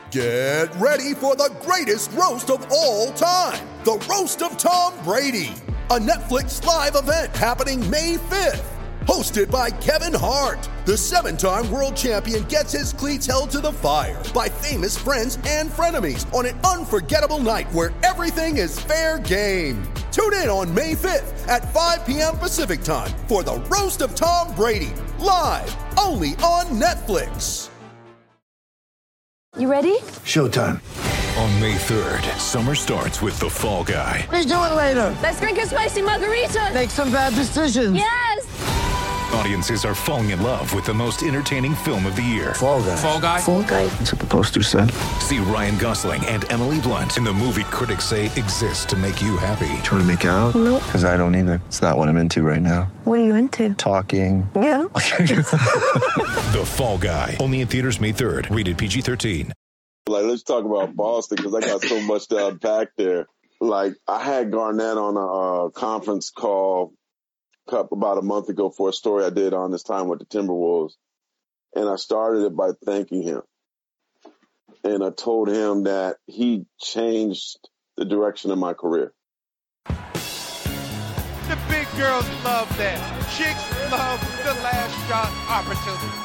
Get ready for the greatest roast of all time, the Roast of Tom Brady, a Netflix live event happening May 5th. Hosted by Kevin Hart, the 7-time world champion gets his cleats held to the fire by famous friends and frenemies on an unforgettable night where everything is fair game. Tune in on May 5th at 5 p.m. Pacific time for the Roast of Tom Brady, live only on Netflix. You ready? Showtime. On May 3rd, summer starts with The Fall Guy. Let's do it later. Let's drink a spicy margarita. Make some bad decisions. Yes! Audiences are falling in love with the most entertaining film of the year. Fall Guy. Fall Guy? Fall Guy. That's what the poster said. See Ryan Gosling and Emily Blunt in the movie critics say exists to make you happy. Trying to make it out? Nope. Because I don't either. It's not what I'm into right now. What are you into? Talking. Yeah. The Fall Guy. Only in theaters May 3rd. Rated PG-13. Let's talk about Boston because I got so much to unpack there. I had Garnett on a conference call about a month ago for a story I did on his time with the Timberwolves. And I started it by thanking him. And I told him that he changed the direction of my career. The big girls love that. Chicks love the last shot opportunity.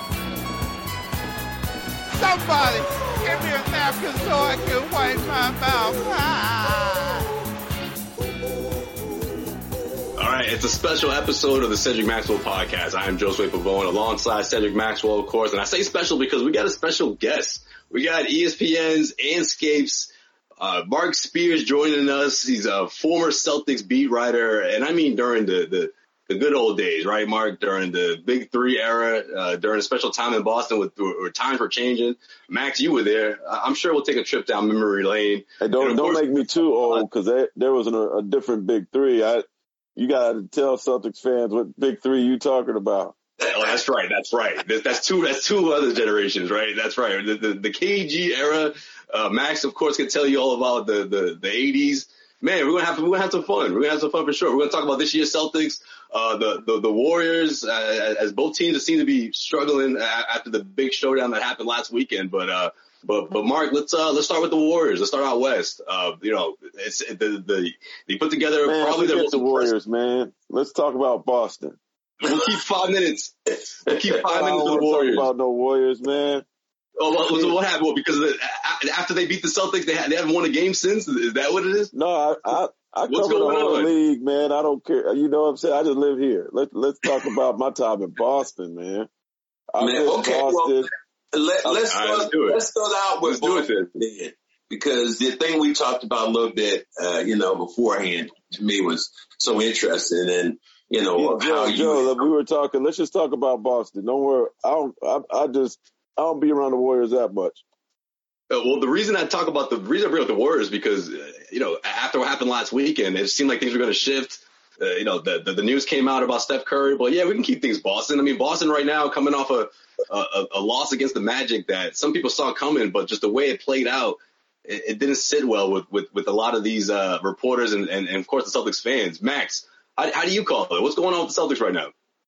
Somebody give me a napkin so I can wipe my mouth. All right, it's a special episode of the Cedric Maxwell Podcast. I am Josue Pavone alongside Cedric Maxwell, of course. And I say special because we got a special guest. We got ESPN's Anscapes, Mark Spears joining us. He's a former Celtics beat writer. And I mean during the good old days, right, Mark? During the Big Three era, during a special time in Boston with time for changing. Max, you were there. I'm sure we'll take a trip down memory lane. Hey, don't make me too old because there was a different Big Three. You got to tell Celtics fans what Big Three you talking about. Oh, that's right. That's two other generations, right? That's right. The KG era. Max, of course, can tell you all about the 80s. Man, we're gonna have some fun. We're gonna have some fun for sure. We're gonna talk about this year's Celtics, the Warriors, as both teams seem to be struggling after the big showdown that happened last weekend. But Mark, let's start with the Warriors. Let's start out west. It's they put together probably the Warriors, man. Let's talk about Boston. We'll keep 5 minutes. We'll keep 5 minutes to the Warriors. Talk about no Warriors, man. Oh, well, what happened? Well, because after they beat the Celtics, they haven't won a game since. Is that what it is? No, I cover the whole league, man. I don't care. You know what I'm saying? I just live here. Let's talk about my time in Boston, man. Okay, Boston. Well, let's start out with Boston then, because the thing we talked about a little bit, beforehand to me was so interesting, and Joe, we were talking. Let's just talk about Boston. Don't worry. I don't be around the Warriors that much. Well, the reason I bring up the Warriors is because, after what happened last weekend, it seemed like things were going to shift. The news came out about Steph Curry, but yeah, we can keep things Boston. I mean, Boston right now coming off a loss against the Magic that some people saw coming, but just the way it played out, it didn't sit well with a lot of these reporters and of course the Celtics fans. Max, how do you call it? What's going on with the Celtics right now?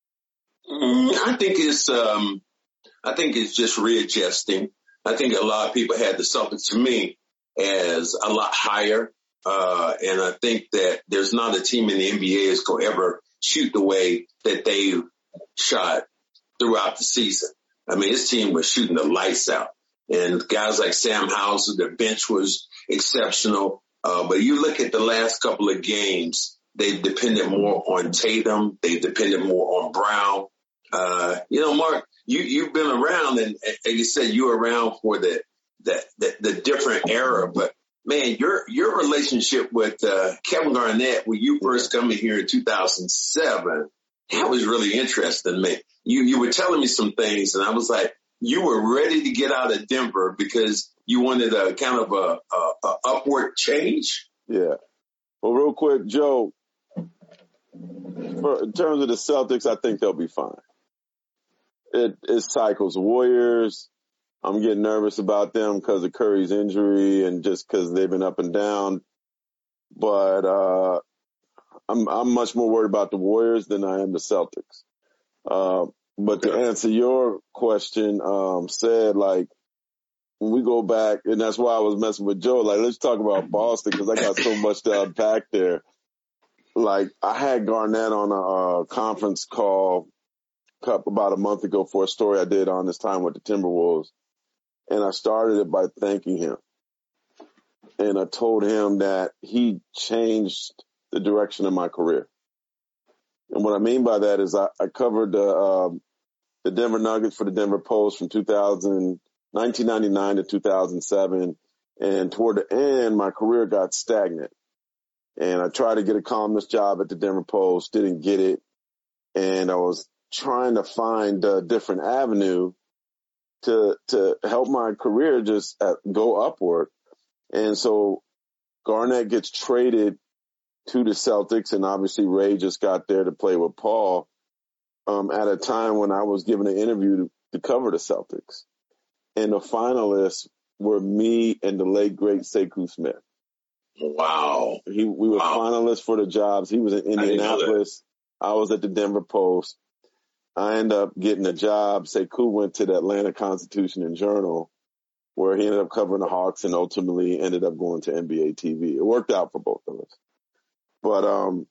I think it's just readjusting. I think a lot of people had the Celtics, to me, as a lot higher. And I think that there's not a team in the NBA that's going to ever shoot the way that they shot throughout the season. I mean, this team was shooting the lights out. And guys like Sam Hauser, their bench was exceptional. But you look at the last couple of games, they've depended more on Tatum. They've depended more on Brown. Mark, you've been around, and you said you were around for the different era, but man, your relationship with Kevin Garnett when you first coming here in 2007, that was really interesting to me. You were telling me some things, and I was like, you were ready to get out of Denver because you wanted a kind of a upward change. Yeah. Well, real quick, Joe, in terms of the Celtics, I think they'll be fine. It cycles. Warriors, I'm getting nervous about them because of Curry's injury and just because they've been up and down. But I'm much more worried about the Warriors than I am the Celtics. But to answer your question, when we go back, and that's why I was messing with Joe, like, let's talk about Boston because I got so much to unpack there. Like, I had Garnett on a conference call about a month ago for a story I did on his time with the Timberwolves, and I started it by thanking him. And I told him that he changed the direction of my career. And what I mean by that is I covered the Denver Nuggets for the Denver Post from 1999 to 2007. And toward the end, my career got stagnant. And I tried to get a columnist job at the Denver Post, didn't get it. And I was trying to find a different avenue to help my career just go upward. And so Garnett gets traded to the Celtics, and obviously Ray just got there to play with Paul at a time when I was given an interview to cover the Celtics. And the finalists were me and the late, great Sekou Smith. Wow. We were finalists for the jobs. He was in Indianapolis. I was at the Denver Post. I ended up getting a job. Sekou went to the Atlanta Constitution and Journal, where he ended up covering the Hawks and ultimately ended up going to NBA TV. It worked out for both of us. But,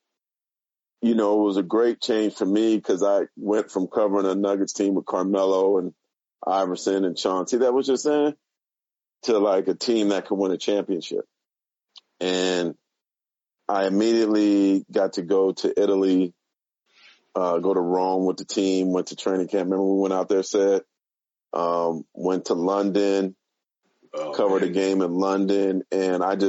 it was a great change for me because I went from covering a Nuggets team with Carmelo and Iverson and Chauncey, that was just saying, to like a team that could win a championship. And I immediately got to go to Italy, go to Rome with the team, went to training camp. Remember we went out there, went to London, covered a game in London. And I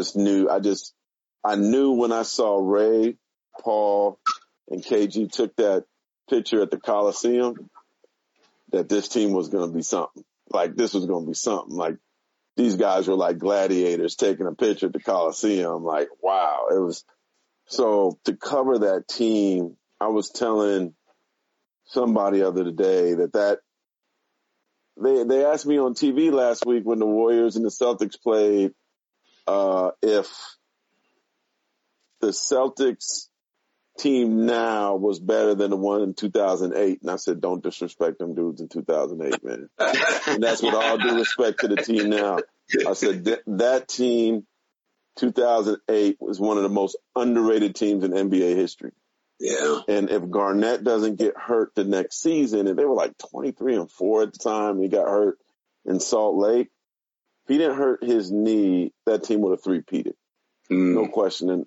knew when I saw Ray, Paul, and KG took that picture at the Coliseum that this team was going to be something. Like, this was going to be something. Like, these guys were like gladiators taking a picture at the Coliseum. Like, wow. It was so to cover that team. I was telling somebody the other day that they asked me on TV last week when the Warriors and the Celtics played, if the Celtics team now was better than the one in 2008. And I said, don't disrespect them dudes in 2008, man. And that's with all due respect to the team now. I said, that team, 2008, was one of the most underrated teams in NBA history. Yeah. And if Garnett doesn't get hurt the next season, and they were like 23-4 at the time, he got hurt in Salt Lake. If he didn't hurt his knee, that team would have three-peated. No question.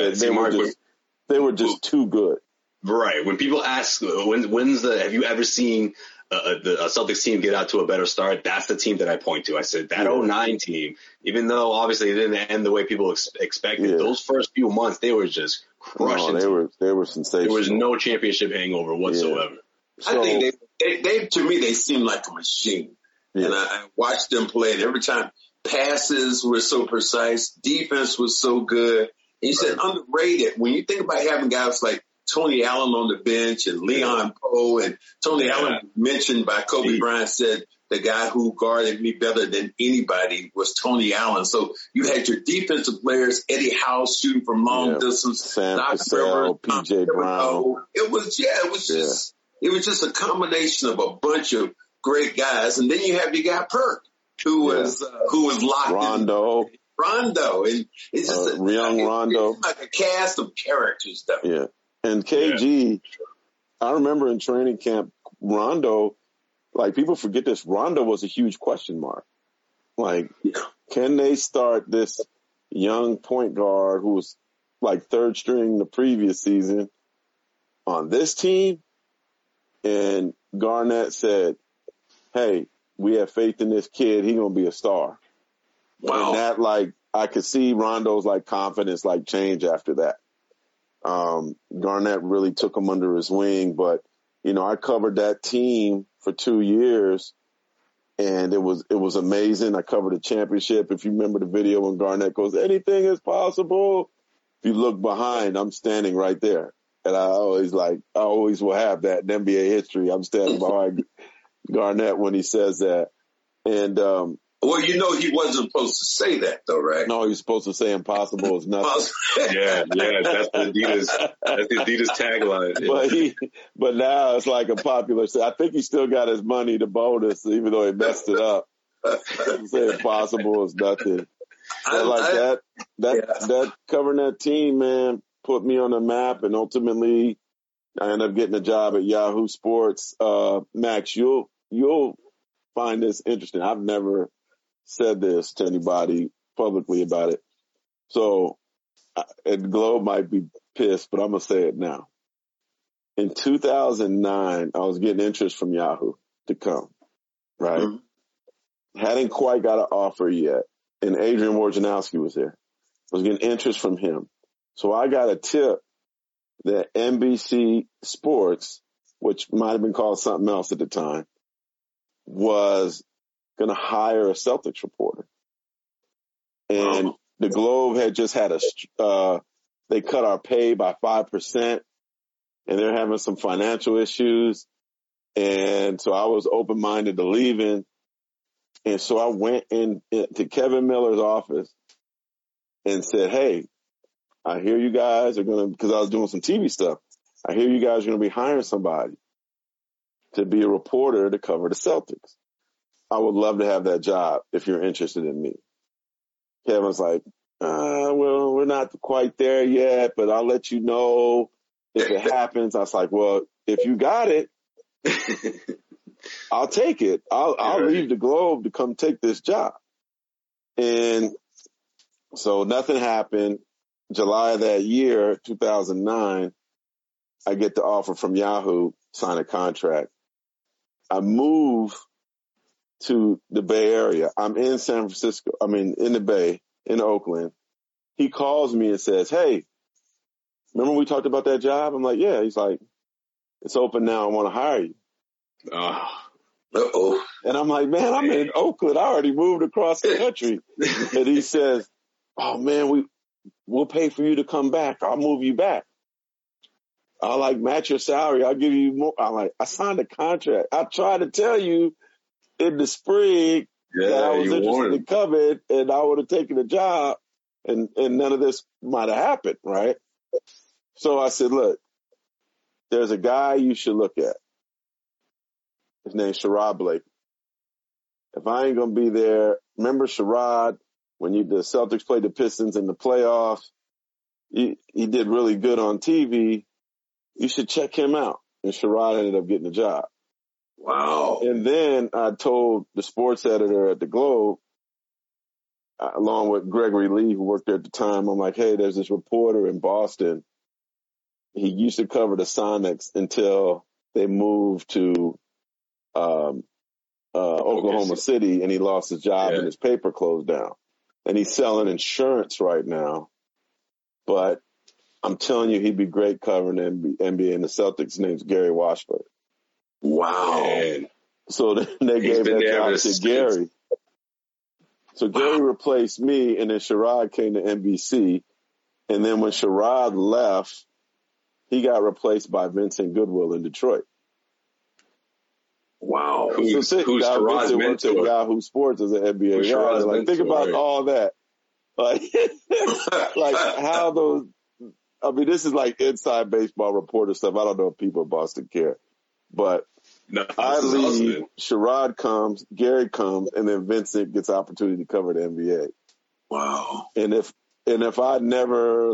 They were just too good. Right. When people ask, have you ever seen a Celtics team get out to a better start? That's the team that I point to. I said that 09 team, even though obviously it didn't end the way people expected, those first few months, they were just crushing. They were sensational. There was no championship hangover whatsoever. Yeah. So, I think they to me, they seem like a machine. Yeah. And I watched them play, and every time passes were so precise, defense was so good. And you said underrated. When you think about having guys like Tony Allen on the bench and Leon Poe, and Tony Allen mentioned by Kobe Bryant said the guy who guarded me better than anybody was Tony Allen. So you had your defensive players, Eddie House shooting from long distance, Sam Cassell, PJ Brown. It was just a combination of a bunch of great guys. And then you have your guy Perk, who was locked in. Rondo, and it's just young Rondo. It's like a cast of characters, though. Yeah, and KG, I remember in training camp, Rondo, like people forget this, Rondo was a huge question mark. Like, can they start this young point guard who was like third string the previous season on this team? And Garnett said, hey, we have faith in this kid. He's going to be a star. Wow. And that, like, I could see Rondo's, like, confidence, like, change after that. Garnett really took him under his wing. But, I covered that team for 2 years, and it was amazing. I covered a championship. If you remember the video when Garnett goes, anything is possible. If you look behind, I'm standing right there. And I always will have that in NBA history. I'm standing behind Garnett when he says that. And, well, he wasn't supposed to say that, though, right? No, he's supposed to say impossible is nothing. yeah, that's the Adidas tagline. Yeah. But now it's like a popular. I think he still got his money, the bonus, even though he messed it up. Say impossible is nothing. But that covering that team, man, put me on the map, and ultimately I ended up getting a job at Yahoo Sports. Max, you'll find this interesting. I've never said this to anybody publicly about it. So, and Globe might be pissed, but I'm going to say it now. In 2009, I was getting interest from Yahoo to come, right? Mm-hmm. Hadn't quite got an offer yet. And Adrian Wojnarowski was there. I was getting interest from him. So I got a tip that NBC Sports, which might have been called something else at the time, was going to hire a Celtics reporter. And the Globe had just had they cut our pay by 5%, and they're having some financial issues. And so I was open-minded to leaving. And so I went to Kevin Miller's office and said, hey, I hear you guys are going to, because I was doing some TV stuff, I hear you guys are going to be hiring somebody to be a reporter to cover the Celtics. I would love to have that job if you're interested in me. Kevin was like, well, we're not quite there yet, but I'll let you know if it happens. I was like, well, if you got it, I'll take it. I'll leave the Globe to come take this job. And so nothing happened. July of that year, 2009, I get the offer from Yahoo, sign a contract. I move to the Bay Area. I'm in San Francisco. I mean, in the Bay, in Oakland. He calls me and says, hey, remember we talked about that job? I'm like, yeah. He's like, it's open now. I want to hire you. Uh-oh. And I'm like, man, I'm in Oakland. I already moved across the country. And he says, oh, man, we'll pay for you to come back. I'll move you back. I'll match your salary. I'll give you more. I signed a contract. I tried to tell you in the spring that I was interested in covered, and I would have taken the job, and none of this might have happened, right? So I said, look, there's a guy you should look at. His name's Sherrod Blake. If I ain't going to be there, remember Sherrod, when the Celtics played the Pistons in the playoffs, he did really good on TV. You should check him out. And Sherrod ended up getting the job. Wow. And then I told the sports editor at the Globe, along with Gregory Lee, who worked there at the time, I'm like, hey, there's this reporter in Boston. He used to cover the Sonics until they moved to Oklahoma City, and he lost his job and his paper closed down. And he's selling insurance right now. But I'm telling you, he'd be great covering the NBA and the Celtics. His name's Gary Washburn. Wow. Man. So they gave that job to Gary. So Gary replaced me, and then Sherrod came to NBC. And then when Sherrod left, he got replaced by Vincent Goodwill in Detroit. Wow. Who's Sherrod's mentor? Worked at Yahoo Sports as an NBA writer. Think about all that. How those, this is inside baseball reporter stuff. I don't know if people in Boston care. But I leave, Sherrod comes, Gary comes, and then Vincent gets opportunity to cover the NBA. Wow. And if I never,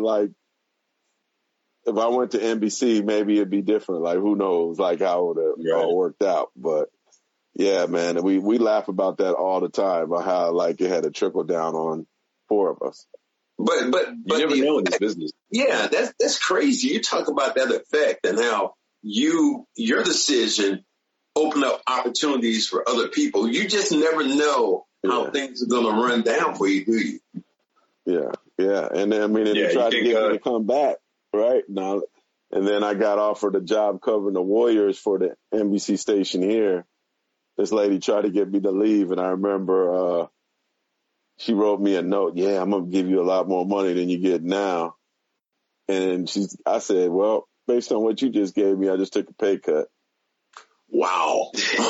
if I went to NBC, maybe it'd be different. Who knows, how it would have all worked out. But, yeah, man, we laugh about that all the time, about how, it had a trickle down on four of us. But you never know in this business. Yeah, that's crazy. You talk about that effect and how your decision opened up opportunities for other people. You just never know how things are going to run down for you, do you? Yeah. And then, they tried to get me to come back. Right now, and then I got offered a job covering the Warriors for the NBC station here. This lady tried to get me to leave, and I remember she wrote me a note. Yeah, I'm gonna give you a lot more money than you get now. And I said, well, based on what you just gave me, I just took a pay cut. Wow.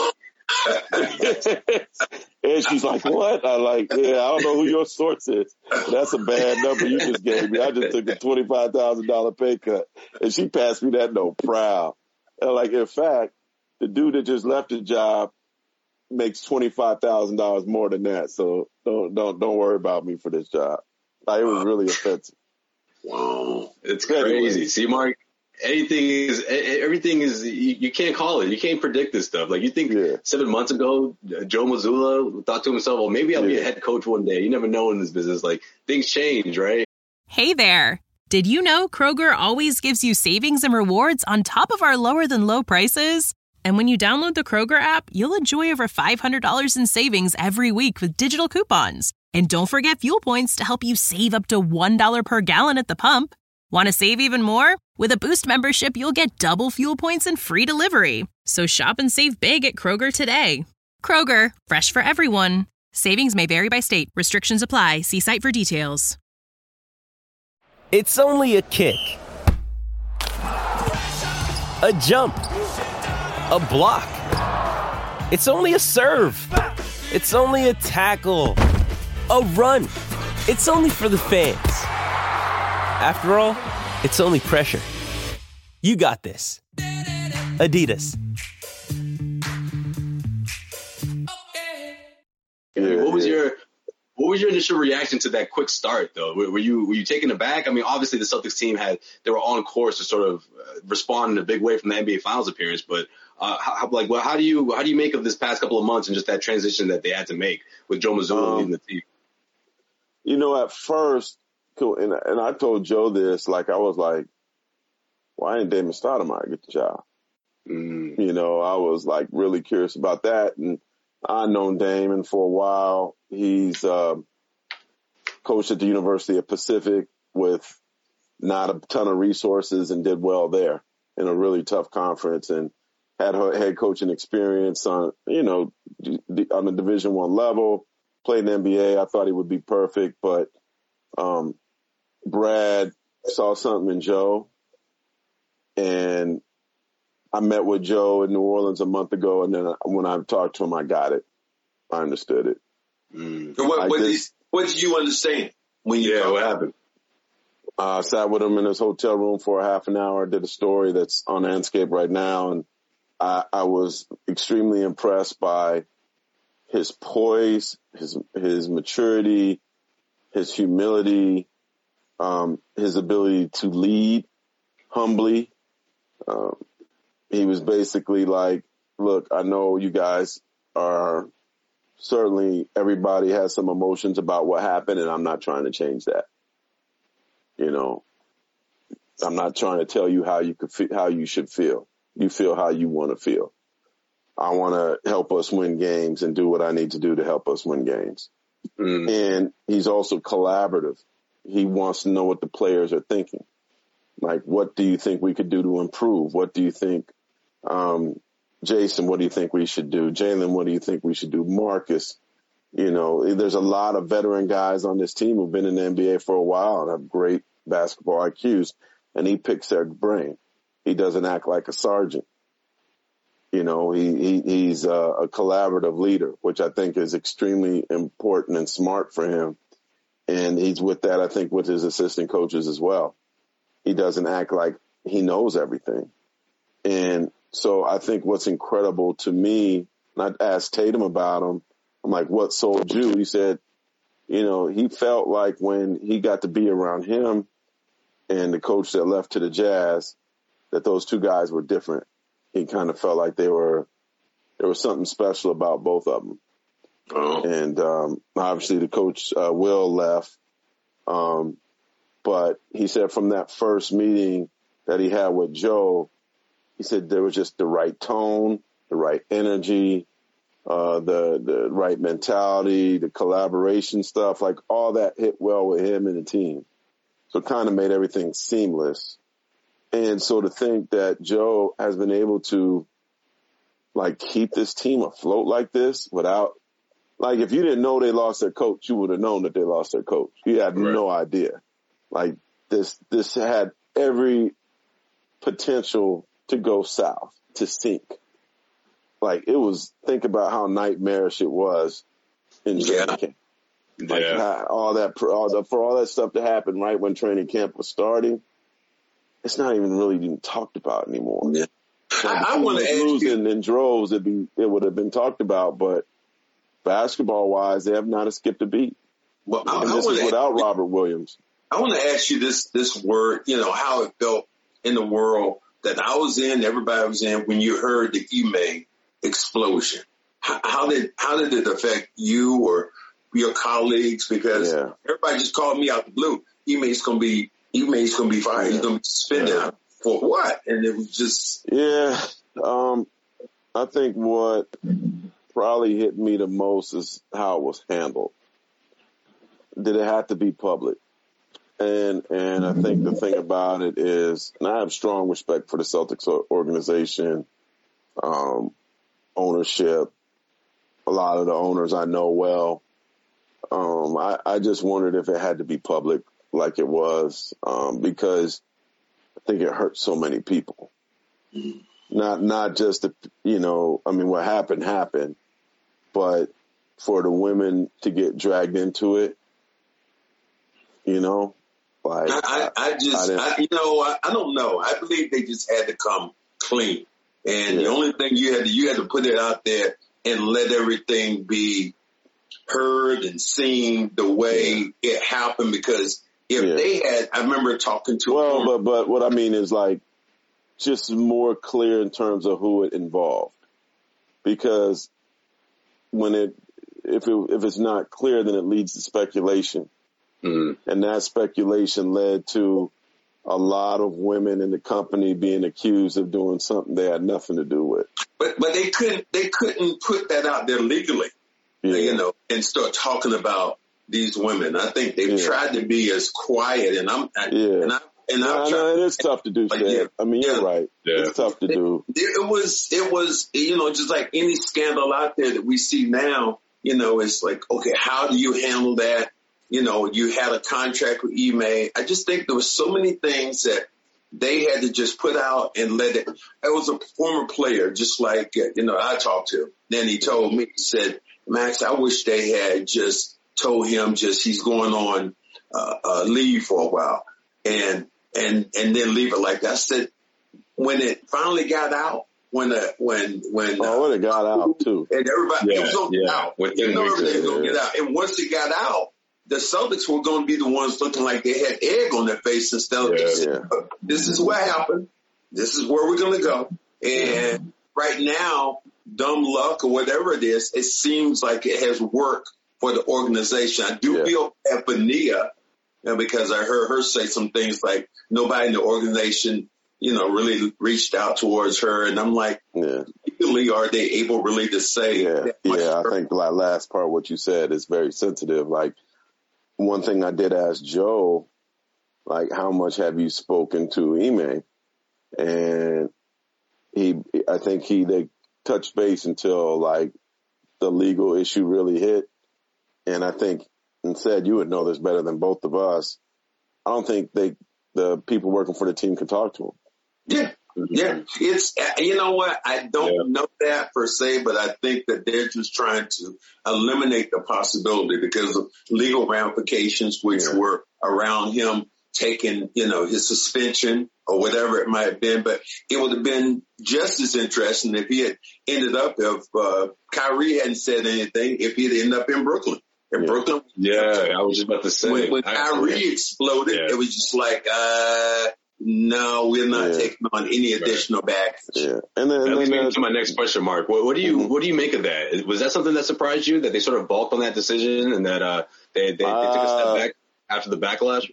And she's like, what? I don't know who your source is. That's a bad number you just gave me. I just took a $25,000 pay cut. And she passed me that note proud. And in fact, the dude that just left his job makes $25,000 more than that. So don't worry about me for this job. Like, it was really offensive. Wow. It's crazy. See, Mark, everything is, you can't call it. You can't predict this stuff. Like, you think 7 months ago, Joe Mazzulla thought to himself, well, maybe I'll be a head coach one day. You never know in this business. Like, things change, right? Hey there. Did you know Kroger always gives you savings and rewards on top of our lower than low prices? And when you download the Kroger app, you'll enjoy over $500 in savings every week with digital coupons. And don't forget fuel points to help you save up to $1 per gallon at the pump. Want to save even more? With a Boost membership, you'll get double fuel points and free delivery. So shop and save big at Kroger today. Kroger, fresh for everyone. Savings may vary by state. Restrictions apply. See site for details. It's only a kick, a jump, a block. It's only a serve. It's only a tackle, a run. It's only for the fans. After all, it's only pressure. You got this. Adidas. What was your initial reaction to that quick start, though? Were you taken aback? I mean, obviously the Celtics team they were on course to sort of respond in a big way from the NBA Finals appearance. But how do you make of this past couple of months and just that transition that they had to make with Joe Mazzulla leading the team? You know, at first, and I told Joe this, like, I was like, why didn't Damon Stoudemire get the job? You know, I was like really curious about that, and I've known Damon for a while. He's coached at the University of Pacific with not a ton of resources and did well there in a really tough conference, and had head coaching experience on, on the Division I level, played in the NBA. I thought he would be perfect, but Brad saw something in Joe, and I met with Joe in New Orleans a month ago, and then when I talked to him, I got it. I understood it. What did you understand when you what happened? I sat with him in his hotel room for a half an hour, did a story that's on Anscape right now, and I was extremely impressed by his poise, his maturity, his humility, his ability to lead humbly. He was basically like, look, I know you guys are certainly, everybody has some emotions about what happened, and I'm not trying to change that. You know, I'm not trying to tell you how you should feel. You feel how you want to feel. I want to help us win games and do what I need to do to help us win games. And he's also collaborative. He wants to know what the players are thinking. Like, what do you think we could do to improve? What do you think, Jason, what do you think we should do? Jalen, what do you think we should do? Marcus, there's a lot of veteran guys on this team who've been in the NBA for a while and have great basketball IQs, and he picks their brain. He doesn't act like a sergeant. He's a collaborative leader, which I think is extremely important and smart for him. And he's with that, I think, with his assistant coaches as well. He doesn't act like he knows everything. And so I think what's incredible to me, and I asked Tatum about him, I'm like, what sold you? He said, he felt like when he got to be around him and the coach that left to the Jazz, that those two guys were different. He kind of felt like there was something special about both of them. And obviously the coach, Will, left. But he said from that first meeting that he had with Joe, he said there was just the right tone, the right energy, the right mentality, the collaboration stuff, like all that hit well with him and the team. So it kind of made everything seamless. And so to think that Joe has been able to, like, keep this team afloat like this without, like, if you didn't know they lost their coach, you would have known that they lost their coach. You had no idea. Like, this had every potential to go south, to sink. Like, it was, think about how nightmarish it was in training camp. Like, for all that stuff to happen right when training camp was starting, it's not even really being talked about anymore. Yeah. I want to ask you, in droves, it would have been talked about, but basketball-wise, they have not skipped a beat. Well, and this is without Robert Williams. I want to ask you this word, how it felt in the world that I was in, everybody was in, when you heard the Ime explosion. How did it affect you or your colleagues? Because everybody just called me out the blue. Ime's gonna be fired. He's gonna be suspended for what? And it was just I think what probably hit me the most is how it was handled. Did it have to be public? And I think the thing about it is, and I have strong respect for the Celtics organization, ownership, a lot of the owners I know well. I just wondered if it had to be public like it was, because I think it hurt so many people. Not just what happened, but for the women to get dragged into it, like I don't know. I believe they just had to come clean, and the only thing you had to put it out there and let everything be heard and seen the way it happened. Because if they had, I remember talking to but what I mean is like just more clear in terms of who it involved, because if it's not clear, then it leads to speculation. Mm-hmm. And that speculation led to a lot of women in the company being accused of doing something they had nothing to do with. But they couldn't put that out there legally, and start talking about these women. I think they've tried to be as quiet, and it's tough to do. I mean, you're right. Yeah. It's tough to do. It was just like any scandal out there that we see now. It's like, okay, how do you handle that? You had a contract with Ime. I just think there was so many things that they had to just put out and let it. I was a former player, just like, I talked to him. Then he told me, he said, Max, I wish they had just told him he's going on leave for a while and then leave it like that. I said, when it finally got out, when it got out too. And everybody, it was going to get out. Everything was going to get out. And once it got out, the Celtics were going to be the ones looking like they had egg on their face instead of this is what happened. This is where we're going to go. And right now, dumb luck or whatever it is, it seems like it has worked for the organization. I do feel at Bonilla, because I heard her say some things like nobody in the organization, really reached out towards her. And I'm like, legally, are they able really to say that much? I think the last part, what you said, is very sensitive. Like, one thing I did ask Joe, like, how much have you spoken to Ime? And I think they touched base until like the legal issue really hit. And I think, and said, you would know this better than both of us, I don't think the people working for the team can talk to him. Yeah. It's, you know what? I don't know that per se, but I think that they're just trying to eliminate the possibility because of legal ramifications, which were around him taking, his suspension or whatever it might have been. But it would have been just as interesting if he had ended up, if Kyrie hadn't said anything, if he had ended up in Brooklyn. In Brooklyn. Yeah, I was just about to say. When Kyrie exploded, it was just like, no, we're not taking on any additional back. Yeah. And then that leads me to my next question, Mark. What do you make of that? Was that something that surprised you, that they sort of balked on that decision and that they took a step back after the backlash?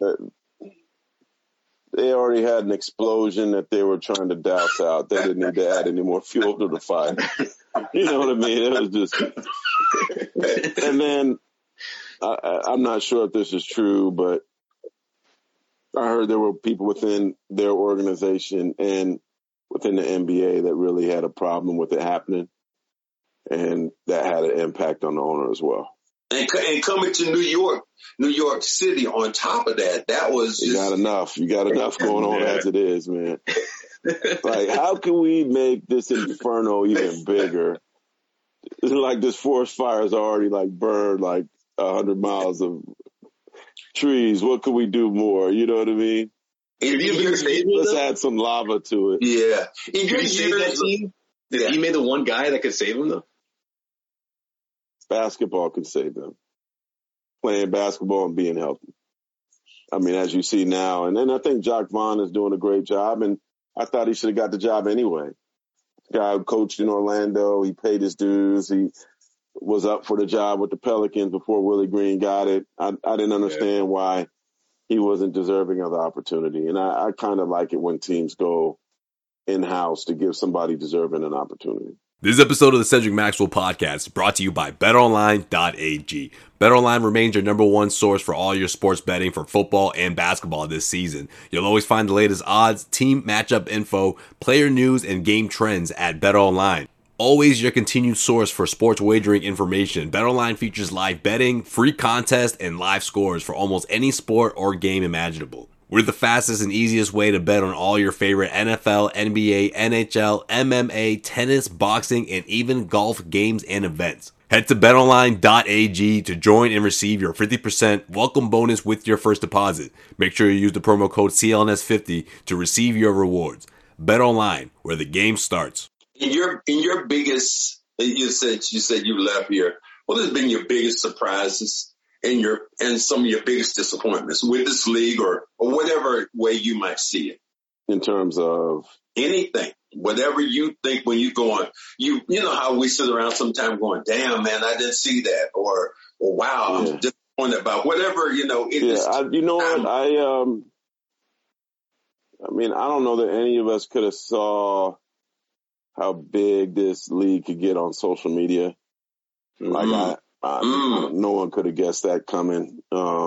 They already had an explosion that they were trying to douse out. They didn't need to add any more fuel to the fire. You know what I mean? It was just, and then I'm not sure if this is true, but I heard there were people within their organization and within the NBA that really had a problem with it happening, and that had an impact on the owner as well. And coming to New York City on top of that, that was just... You got enough going on as it is, man. Like, how can we make this inferno even bigger? It's like this forest fire has already like burned like 100 miles of trees. What could we do more? You know what I mean? Let's add some lava to it. Yeah. Could he save that team? He made the one guy that could save him, though? Basketball can save them. Playing basketball and being healthy. I mean, as you see now. And then I think Jacques Vaughn is doing a great job, and I thought he should have got the job anyway. Guy who coached in Orlando, he paid his dues. He was up for the job with the Pelicans before Willie Green got it. I didn't understand why he wasn't deserving of the opportunity. And I kind of like it when teams go in-house to give somebody deserving an opportunity. This episode of the Cedric Maxwell Podcast is brought to you by BetOnline.ag. BetOnline remains your number one source for all your sports betting for football and basketball this season. You'll always find the latest odds, team matchup info, player news, and game trends at BetOnline. Always your continued source for sports wagering information. BetOnline features live betting, free contests, and live scores for almost any sport or game imaginable. We're the fastest and easiest way to bet on all your favorite NFL, NBA, NHL, MMA, tennis, boxing, and even golf games and events. Head to betonline.ag to join and receive your 50% welcome bonus with your first deposit. Make sure you use the promo code CLNS50 to receive your rewards. BetOnline, where the game starts. In your biggest, you said you left here. What has been your biggest surprises? And some of your biggest disappointments with this league or whatever way you might see it? In terms of? Anything. Whatever you think when you go on. You know how we sit around sometimes going, damn, man, I didn't see that. Or wow, I'm disappointed about whatever, you know. You know what? I mean, I don't know that any of us could have saw how big this league could get on social media. Like no one could have guessed that coming.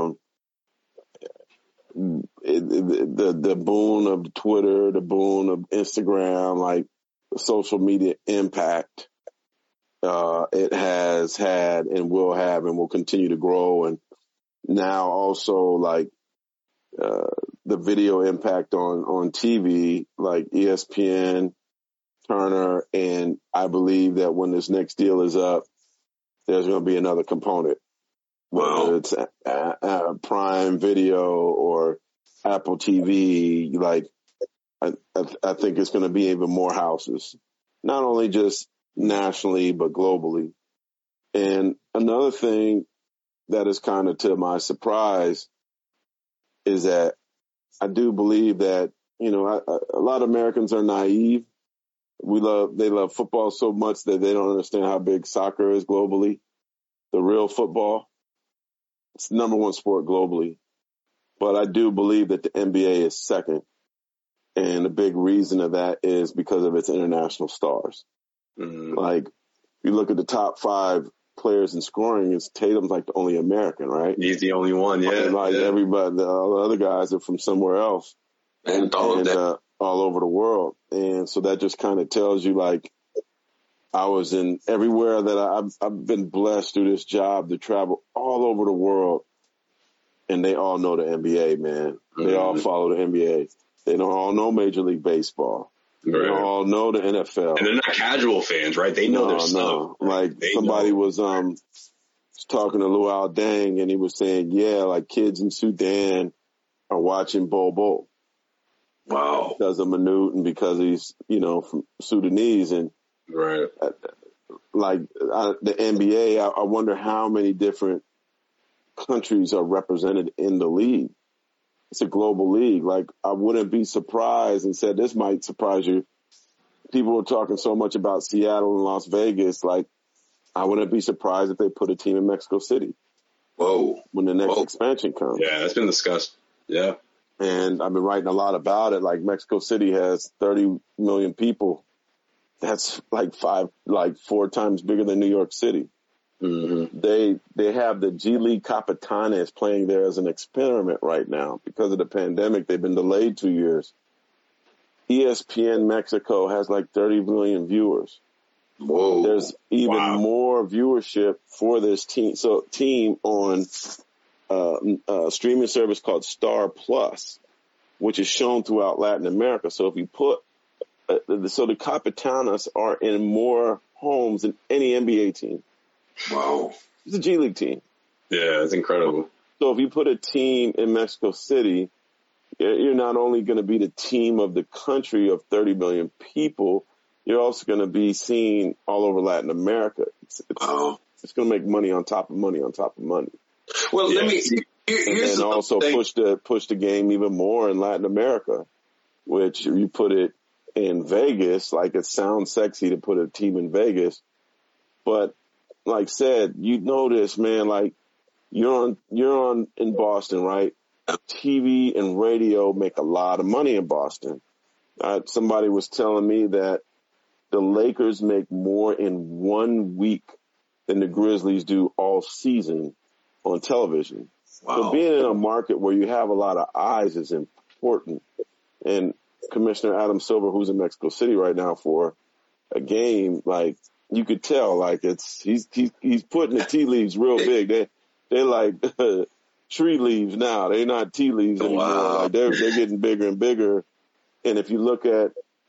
The boon of Twitter, the boon of Instagram, like social media impact, it has had and will have and will continue to grow. And now also like the video impact on TV, like ESPN, Turner, and I believe that when this next deal is up, there's going to be another component, whether it's Prime Video or Apple TV. Like, I think it's going to be even more houses, not only just nationally, but globally. And another thing that is kind of to my surprise is that I do believe that, you know, a lot of Americans are naive. They love football so much that they don't understand how big soccer is globally. The real football, it's the number one sport globally. But I do believe that the NBA is second. And the big reason of that is because of its international stars. Mm-hmm. Like, you look at the top 5 players in scoring, it's Tatum's like the only American, right? He's the only one, yeah. And everybody, all the other guys are from somewhere else. And all over the world. And so that just kind of tells you, like, I was in everywhere that I've been blessed through this job to travel all over the world. And they all know the NBA, man. Mm-hmm. They all follow the NBA. They don't all know Major League Baseball. Right. They all know the NFL. And they're not casual fans, right? They know their stuff. Like somebody was talking to Luau Deng, and he was saying, yeah, like kids in Sudan are watching Bol Bol. Wow. Because of Manute and because he's, you know, from Sudanese. And right. The NBA, I wonder how many different countries are represented in the league. It's a global league. Like, I wouldn't be surprised, and said this might surprise you. People were talking so much about Seattle and Las Vegas. Like, I wouldn't be surprised if they put a team in Mexico City. Whoa. When the next expansion comes. Yeah, that's been discussed. Yeah. And I've been writing a lot about it. Like, Mexico City has 30 million people. That's like 4 times bigger than New York City. Mm-hmm. They have the G League Capitanes playing there as an experiment right now. Because of the pandemic, they've been delayed 2 years. ESPN Mexico has like 30 million viewers. Whoa. There's even more viewership for this team. So team on a streaming service called Star Plus, which is shown throughout Latin America. So if you put, so the Capitanas are in more homes than any NBA team. Wow. It's a G League team. Yeah, it's incredible. So if you put a team in Mexico City, you're not only going to be the team of the country of 30 million people, you're also going to be seen all over Latin America. It's it's going to make money on top of money on top of money. Well, here's and also push the game even more in Latin America, which you put it in Vegas, like it sounds sexy to put a team in Vegas, but like said, you know this, man, like you're on in Boston, right? TV and radio make a lot of money in Boston. Somebody was telling me that the Lakers make more in 1 week than the Grizzlies do all season on television. Wow. So being in a market where you have a lot of eyes is important. And Commissioner Adam Silver, who's in Mexico City right now for a game, like you could tell, like he's putting the tea leaves real big. They're like tree leaves now. They're not tea leaves anymore. Wow. Like they're getting bigger and bigger. And if you look at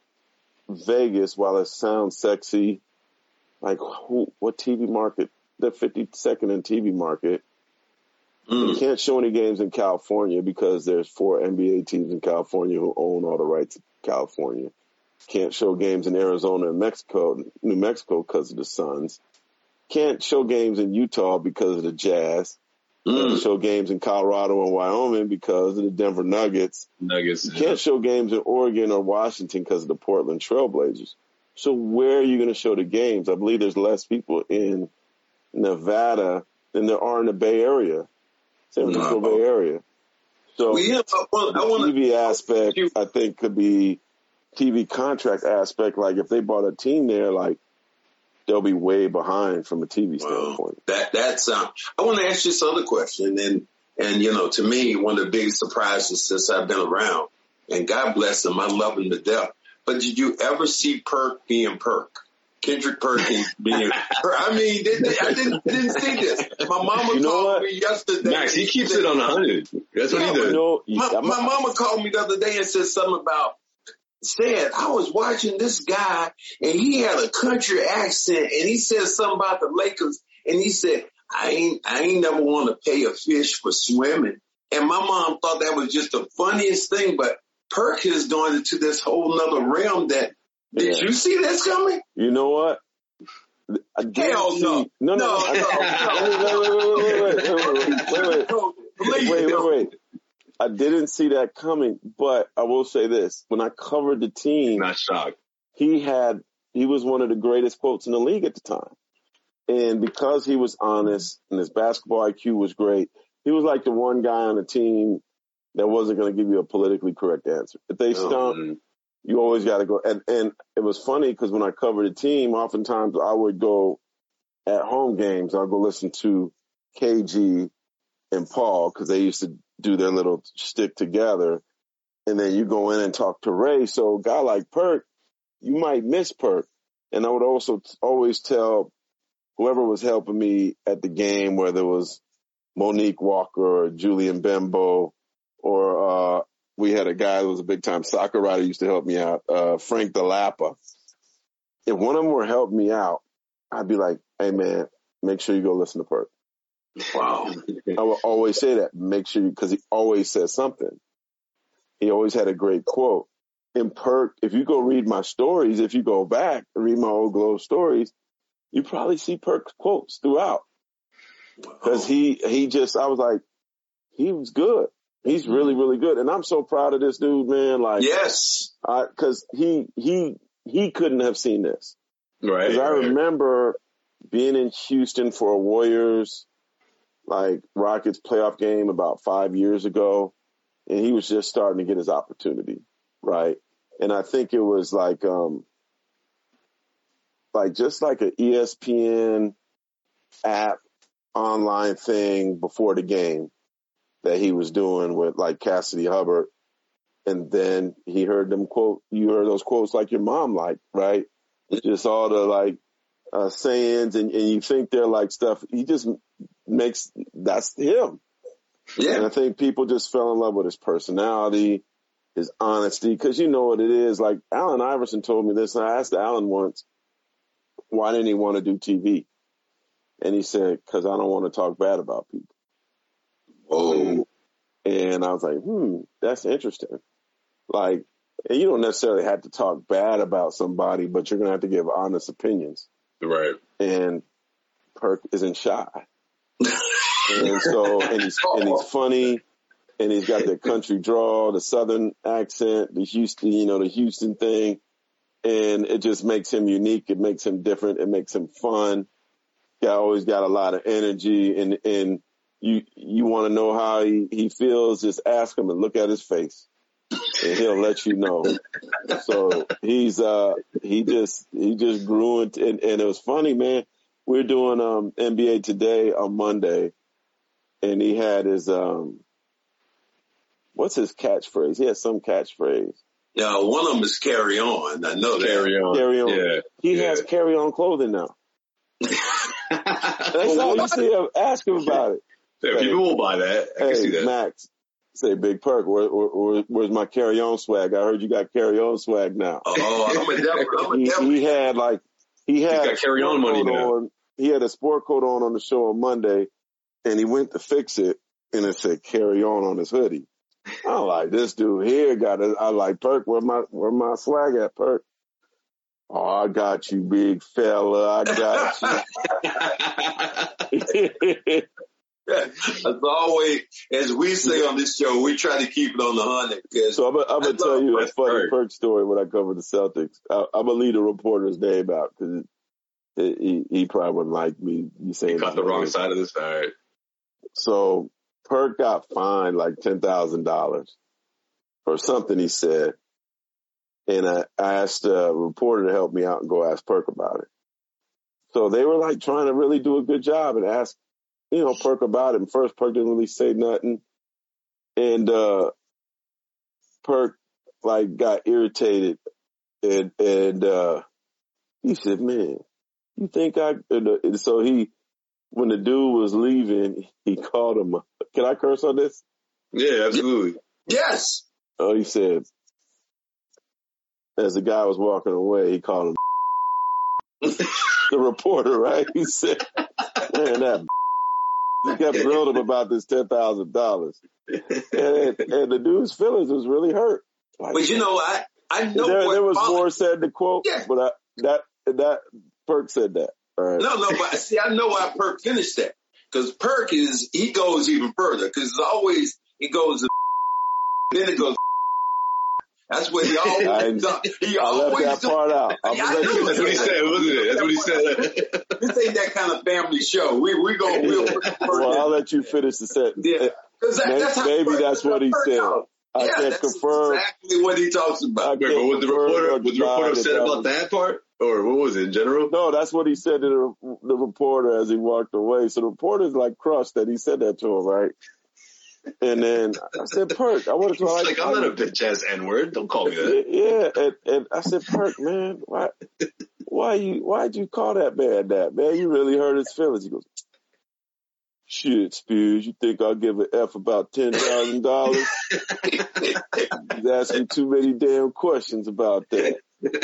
Vegas, while it sounds sexy, like what TV market? They're 52nd in TV market. You can't show any games in California because there's 4 NBA teams in California who own all the rights to California. Can't show games in Arizona and New Mexico because of the Suns. Can't show games in Utah because of the Jazz. Can't show games in Colorado and Wyoming because of the Denver Nuggets. You can't show games in Oregon or Washington because of the Portland Trailblazers. So where are you going to show the games? I believe there's less people in Nevada than there are in the Bay Area. San Francisco Bay Area. So the TV aspect, I think, could be TV contract aspect. Like if they bought a team there, like they'll be way behind from a TV standpoint. That's I want to ask you this other question, and you know, to me, one of the biggest surprises since I've been around, and God bless him, I love him to death. But did you ever see Perk being Perk? Kendrick Perkins being Perk. I mean, I didn't see this. My mama called me yesterday. Max, he keeps it on 100. That's what he does. My mama called me the other day and said something about, I was watching this guy and he had a country accent and he said something about the Lakers and he said, I ain't never want to pay a fish for swimming. And my mom thought that was just the funniest thing, but Perk has gone into this whole nother realm that, did you see this coming? You know what? Hell no. Wait. I didn't see that coming, but I will say this. When I covered the team, not shocked. He was one of the greatest quotes in the league at the time. And because he was honest and his basketball IQ was great, he was like the one guy on the team that wasn't going to give you a politically correct answer. If they stunk, you always got to go. And it was funny because when I covered the team, oftentimes I would go at home games. I'll go listen to KG and Paul because they used to do their little stick together. And then you go in and talk to Ray. So a guy like Perk, you might miss Perk. And I would also always tell whoever was helping me at the game, whether it was Monique Walker or Julian Bembo, or we had a guy who was a big-time soccer writer who used to help me out, Frank DeLappa. If one of them were helping me out, I'd be like, hey, man, make sure you go listen to Perk. Wow. I would always say that. Make sure, because he always says something. He always had a great quote. And Perk, if you go read my stories, if you go back and read my old Globe stories, you probably see Perk's quotes throughout. Because he just, I was like, he was good. He's really, really good. And I'm so proud of this dude, man. Like, yes. Because he couldn't have seen this. Right. Because I remember being in Houston for a Warriors, like, Rockets playoff game about 5 years ago. And he was just starting to get his opportunity. Right. And I think it was just like an ESPN app online thing before the game that he was doing with like Cassidy Hubbard. And then he heard you heard those quotes like your mom liked, right? Just all the like sayings and you think they're like stuff. He just that's him. Yeah. And I think people just fell in love with his personality, his honesty, because you know what it is. Like Allen Iverson told me this, and I asked Allen once, why didn't he want to do TV? And he said, because I don't want to talk bad about people. Oh. And I was like, that's interesting. Like, and you don't necessarily have to talk bad about somebody, but you're going to have to give honest opinions. Right. And Perk isn't shy. And he's funny, and he's got that country drawl, the Southern accent, the Houston thing. And it just makes him unique. It makes him different. It makes him fun. He always got a lot of energy, and you want to know how he feels, just ask him and look at his face, and he'll let you know. So he just grew and it was funny, man. We're doing NBA Today on Monday, and he had his what's his catchphrase? He has some catchphrase. Yeah, one of them is carry on. I know that. Carry on. Yeah. He has carry on clothing now. That's all you see him. Ask him about it. Yeah, people will buy that. I can see that. Max, say, Big Perk, where's my carry on swag? I heard you got carry on swag now. Oh, I'm a devil. He had got carry on money now. He had a sport coat on the show on Monday, and he went to fix it, and it said carry on his hoodie. I'm like, this dude here got it. I like, Perk, where my swag at, Perk? Oh, I got you, big fella. I got you. As always, as we say on this show, we try to keep it on the 100. So I'm going to tell you a funny Perk story when I cover the Celtics. I'm going to leave the reporter's name out because he probably wouldn't like me. You saying he caught the wrong side of this. All right. So Perk got fined like $10,000 for something he said. And I asked a reporter to help me out and go ask Perk about it. So they were like trying to really do a good job and ask, Perk about it. And first, Perk didn't really say nothing. And Perk got irritated. And he said, man, you think and so when the dude was leaving, he called him. Can I curse on this? Yeah, absolutely. Yes. Oh, he said, as the guy was walking away, he called him the reporter, right? He said, man, he kept grilling him about this $10,000. And the dude's feelings was really hurt. But I know there was more said in the quote, yeah. But that Perk said that. All right. No, but see, I know why Perk finished that. Because Perk he goes even further. Because it goes, then it goes. That's what he always does. I left that part out. That's what he said, wasn't it? That's what he said. This ain't that kind of family show. We'll I'll let you finish the sentence. Yeah. Maybe that's what he said. I can't confirm. Exactly what he talks about. But was the reporter upset about that part? Or what was it in general? No, that's what he said to the reporter as he walked away. So the reporter's crushed that he said that to him, right? And then I said, Perk, I wanted to I'm not a bitch ass N-word. Don't call me that. Yeah, and I said, Perk, man, why'd you call that man that? Man, you really hurt his feelings. He goes, shit, Spears, you think I'll give an F about $10,000? He's asking too many damn questions about that.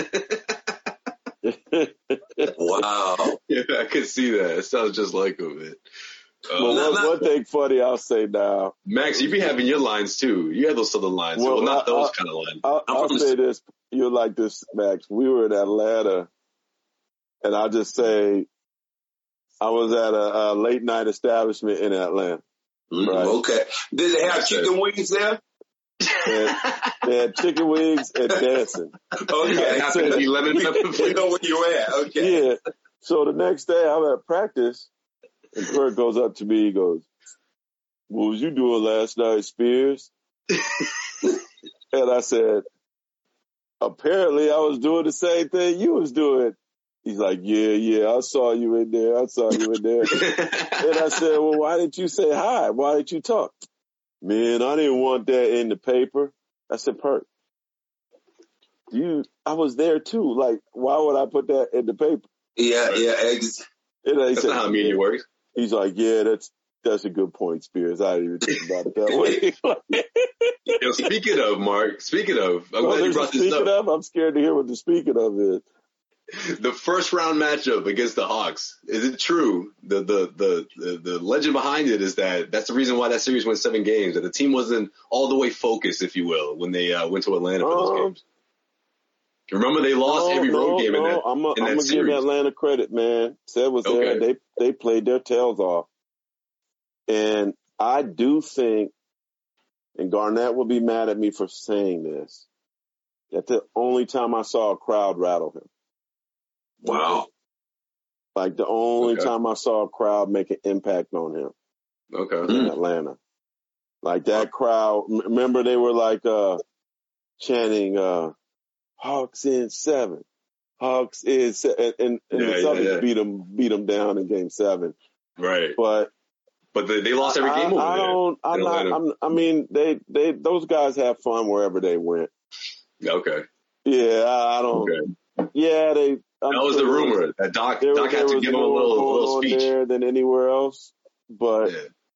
Wow. Yeah, I could see that. It sounds just like him, man. One thing funny I'll say now. Max, you be having your lines too. You have those southern lines. Well, not those kind of lines. I'll say this. You'll like this, Max. We were in Atlanta, and I'll just say I was at a late night establishment in Atlanta. Right? Okay. Did they have chicken wings there? They had chicken wings and dancing. Okay. You know where you're at. Okay. Yeah. So the next day I'm at practice. And Perk goes up to me, he goes, what was you doing last night, Spears? And I said, apparently I was doing the same thing you was doing. He's like, yeah, I saw you in there. And I said, well, why didn't you say hi? Why didn't you talk? Man, I didn't want that in the paper. I said, Perk, I was there too. Why would I put that in the paper? Yeah. That's not how media works. He's like, yeah, that's a good point, Spears. I didn't even think about it that way. Speaking of, Mark, I'm glad you brought this up. I'm scared to hear what the speaking of is. The first round matchup against the Hawks. Is it true? The legend behind it is that's the reason why that series went 7 games. That the team wasn't all the way focused, if you will, when they went to Atlanta for those games. Remember, they lost every road game in that I'm in going that to give series. Atlanta credit, man. Said was there. They played their tails off. And I do think, and Garnett will be mad at me for saying this, that the only time I saw a crowd rattle him. Wow. Like the only time I saw a crowd make an impact on him. In Atlanta. Like that crowd, remember they were like chanting Hawks in 7. Hawks in 7. And the Celtics beat them down in game 7. Right. But they lost every game over there. I mean, they those guys have fun wherever they went. Okay. Yeah, I don't. Okay. Yeah, they. That was the rumor that Doc had to give him a little speech there than anywhere else, but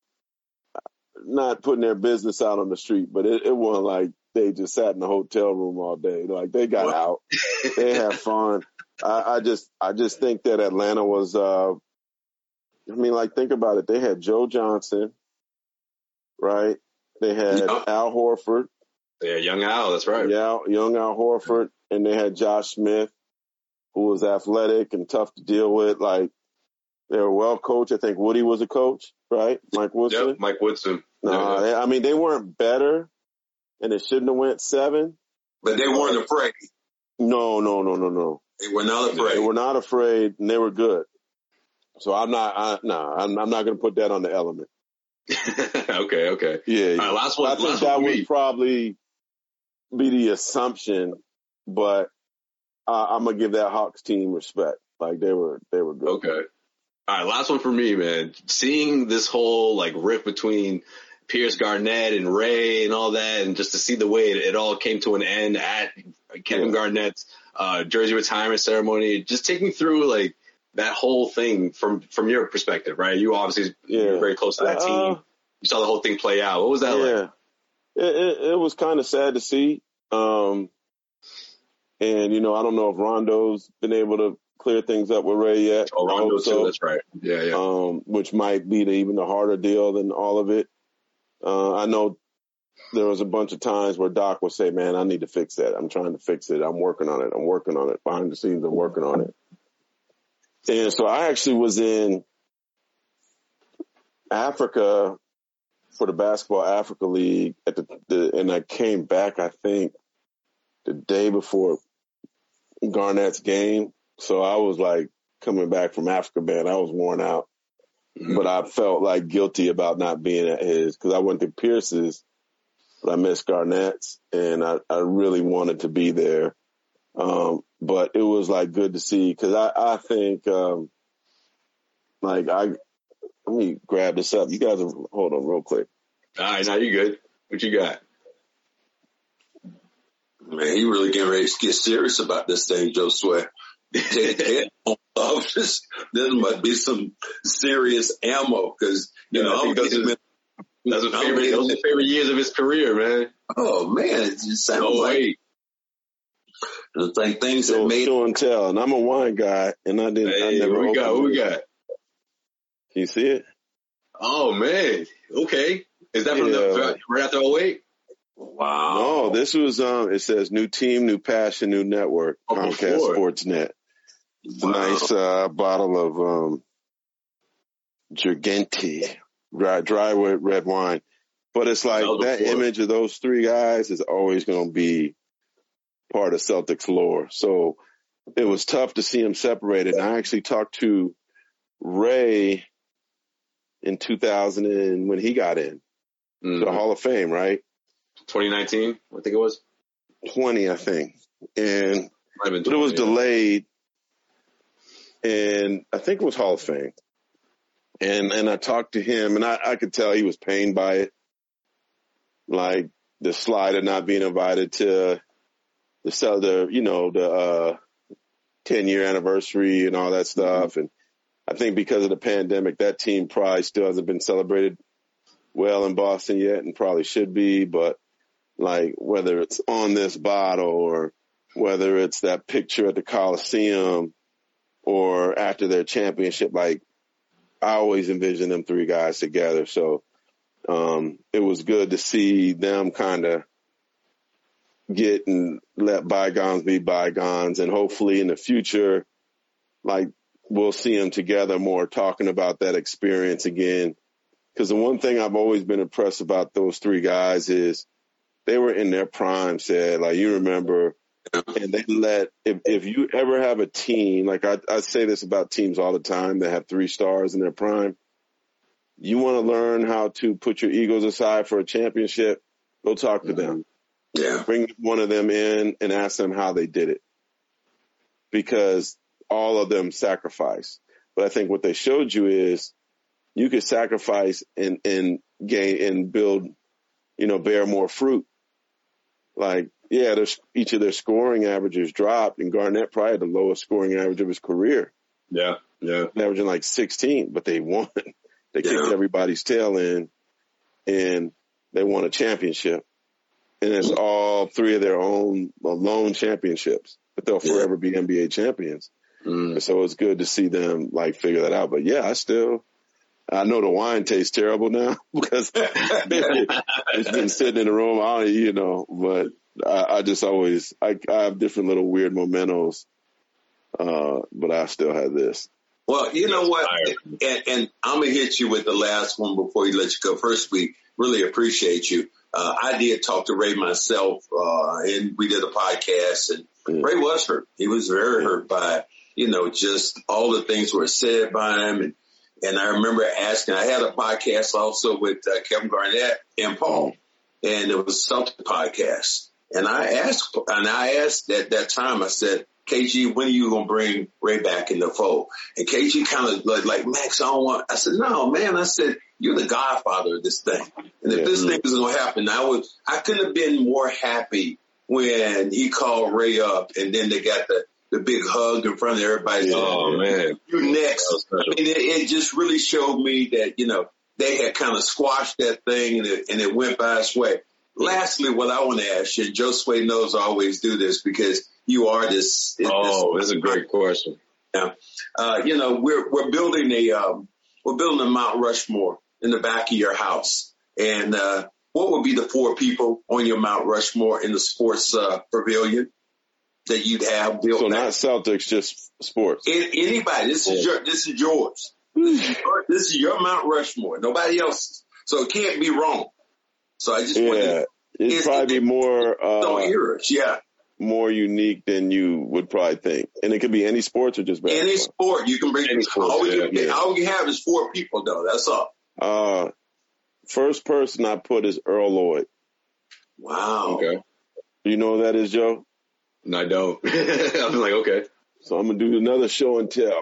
not putting their business out on the street. But it wasn't like they just sat in the hotel room all day. Like they got out, they had fun. I just think that Atlanta was. I mean, like think about it. They had Joe Johnson, right? They had Al Horford. Yeah, young Al. That's right. Yeah, young Al Horford, and they had Josh Smith, who was athletic and tough to deal with. Like, they were well coached. I think Woody was a coach, right? Mike Woodson? Yep, Mike Woodson. I mean, they weren't better, and it shouldn't have went 7. But they weren't afraid. No. They were not afraid. They were not afraid, and they were good. So I'm not going to put that on the element. Okay. Yeah. All right, last one. I think that would probably be the assumption, but I'm gonna give that Hawks team respect. Like they were good. Okay. All right, last one for me, man. Seeing this whole like rift between Pierce Garnett and Ray and all that, and just to see the way it all came to an end at Kevin Garnett's jersey retirement ceremony. Just take me through like that whole thing from your perspective, right? You obviously you're very close to that team. You saw the whole thing play out. What was that like? It was kind of sad to see. And, I don't know if Rondo's been able to clear things up with Ray yet. Oh, Rondo too, that's right. Yeah. Which might be even a harder deal than all of it. I know there was a bunch of times where Doc would say, man, I need to fix that. I'm trying to fix it. I'm working on it. Behind the scenes, I'm working on it. And so I actually was in Africa for the Basketball Africa League and I came back, I think, the day before Garnett's game. So I was like coming back from Africa, man. I was worn out, but I felt like guilty about not being at his because I went to Pierce's, but I missed Garnett's, and I really wanted to be there. But it was like good to see because I think let me grab this up. You guys hold on real quick. All right, now you good. What you got? Man, he really getting ready to get serious about this thing, Joe Sweat. This must be some serious ammo because, those are favorite years of his career, man. Oh, man, it just sounds like it's like things that made show and tell. And I'm a wine guy, and I didn't. Hey, I never what we got? Can you see it? Oh man, okay. Is that from right after 08? Wow. No, this was, it says new team, new passion, new network, Comcast Sportsnet. It's a nice bottle of Gigante, dry with red wine. But it's like that image of those three guys is always going to be part of Celtics lore. So it was tough to see them separated. And I actually talked to Ray in 2000 and when he got in to the Hall of Fame, right? 2019, I think it was 20, I think, but it was delayed, and I think it was Hall of Fame. And I talked to him, and I could tell he was pained by it, like the slide of not being invited to the 10-year anniversary and all that stuff. And I think because of the pandemic, that team probably still hasn't been celebrated well in Boston yet, and probably should be, but. Like whether it's on this bottle or whether it's that picture at the Coliseum or after their championship, like I always envision them three guys together. So it was good to see them kind of get and let bygones be bygones. And hopefully in the future, like, we'll see them together more, talking about that experience again. Because the one thing I've always been impressed about those three guys is they were in their prime, said, like, you remember, and they let, if you ever have a team, like I say this about teams all the time that have 3 stars in their prime, you want to learn how to put your egos aside for a championship, go talk to them. Yeah. Bring one of them in and ask them how they did it. Because all of them sacrifice. But I think what they showed you is you could sacrifice and gain and build, bear more fruit. Like, yeah, each of their scoring averages dropped, and Garnett probably had the lowest scoring average of his career. Yeah. Averaging like 16, but they won. They kicked everybody's tail in, and they won a championship. And it's all 3 of their own lone championships, but they'll forever be NBA champions. And so it's good to see them, like, figure that out. But, yeah, I know the wine tastes terrible now because it's been sitting in the room, but I just always, I have different little weird mementos, but I still have this. Well, you know what? And I'm going to hit you with the last one before we let you go. First, we really appreciate you. I did talk to Ray myself, and we did a podcast, and Ray was hurt. He was very hurt by, just all the things were said by him. And I remember asking, I had a podcast also with Kevin Garnett and Paul, and it was a Celtic podcast. And I asked at that time, I said, KG, when are you going to bring Ray back in the fold? And KG kind of like, Max, I don't want, I said, no, man, I said, you're the godfather of this thing. And if this thing is going to happen, I couldn't have been more happy when he called Ray up, and then they got the big hug in front of everybody. Oh, man. You next. I mean, it just really showed me that, they had kind of squashed that thing and it went by its way. Lastly, what I want to ask you, Joe Sway knows I always do this because you are this. This is a great question. Yeah. We're building a Mount Rushmore in the back of your house. And, what would be the 4 people on your Mount Rushmore in the sports, pavilion that you'd have built? So not Celtics, just sports. Anybody. This is yours. This is your Mount Rushmore. Nobody else's. So it can't be wrong. So I just it'd probably be more more unique than you would probably think, and it could be any sports or just basketball. Any sport you can bring. All you have is 4 people, though. That's all. First person I put is Earl Lloyd. Wow. Okay. Do you know who that is, Joe? No, I don't. I was like, okay. So I'm gonna do another show and tell.